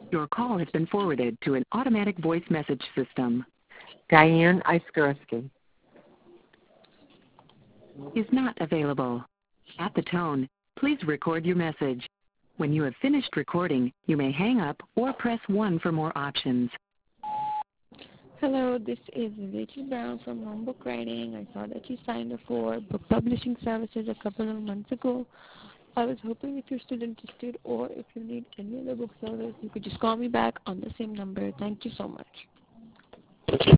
Your call has been forwarded to an automatic voice message system. Diane Iskarsky Is not available. At the tone, please record your message. When you have finished recording, you may hang up or press 1 for more options. Hello, this is Rachel Brown from Homebook Writing. I saw that you signed up for book publishing services a couple of months ago. I was hoping if you're still interested or if you need any other book service, you could just call me back on the same number. Thank you so much.